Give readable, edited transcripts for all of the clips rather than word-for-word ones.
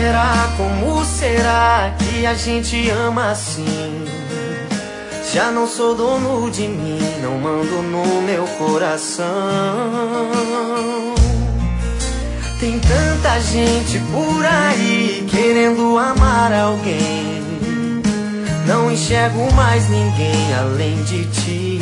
será, como será que a gente ama assim? Já não sou dono de mim, não mando no meu coração. Tem tanta gente por aí querendo amar alguém. Não enxergo mais ninguém além de ti.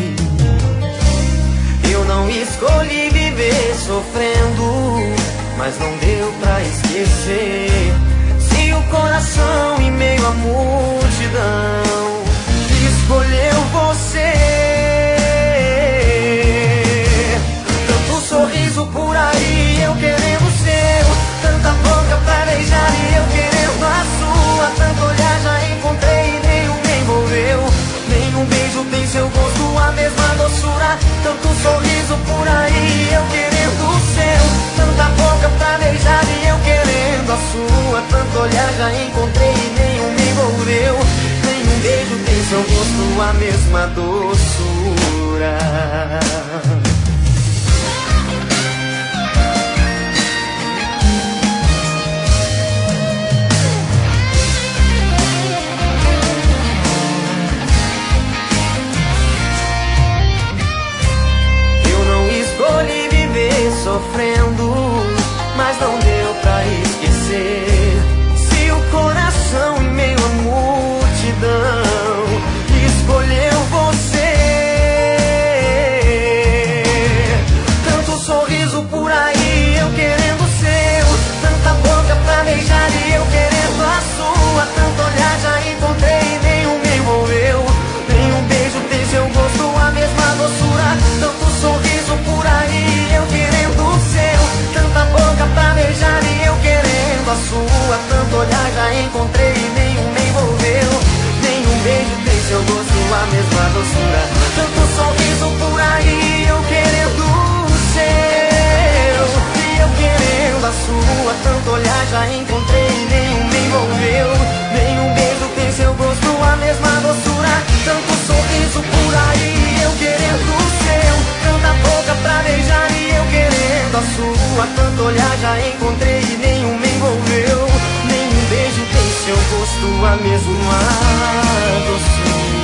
Eu não escolhi viver sofrendo, mas não deu pra esquecer. Se o coração em meio à multidão escolheu você, tanto sorriso por aí, eu querendo o seu, tanta boca pra beijar e eu querendo a sua, tanto olhar já encontrei e nenhum me envolveu. Nenhum beijo tem seu gosto, a mesma doçura, tanto sorriso por aí, eu querendo o seu, tanta boca pra beijar e eu querendo a sua, tanto olhar já encontrei e nenhum me envolveu. Nenhum beijo tem seu gosto, a mesma doçura. Sofrendo, mas não deu pra esquecer. Se o coração em meio à multidão escolheu você, tanto sorriso por aí, eu querendo o seu, tanta boca pra beijar e eu querendo a sua, tanto olhar já encontrei e nenhum me envolveu. Nenhum beijo tem seu gosto, a mesma doçura, tanto sorriso por aí, eu querendo o seu, tanta boca pra beijar e eu querendo a sua, tanto olhar já encontrei e nenhum me envolveu. Nenhum beijo tem seu gosto, a mesma doçura, tanto sorriso por aí, eu querendo o seu e eu querendo a sua, tanto olhar já encontrei e nenhum me envolveu. Nenhum beijo tem seu gosto, a mesma doçura, tanto sorriso por aí, eu querendo o seu, tanta boca pra beijar e eu querendo a sua, tanto olhar já encontrei e nenhum me envolveu. Nenhum beijo tem seu gosto, a mesma doçura.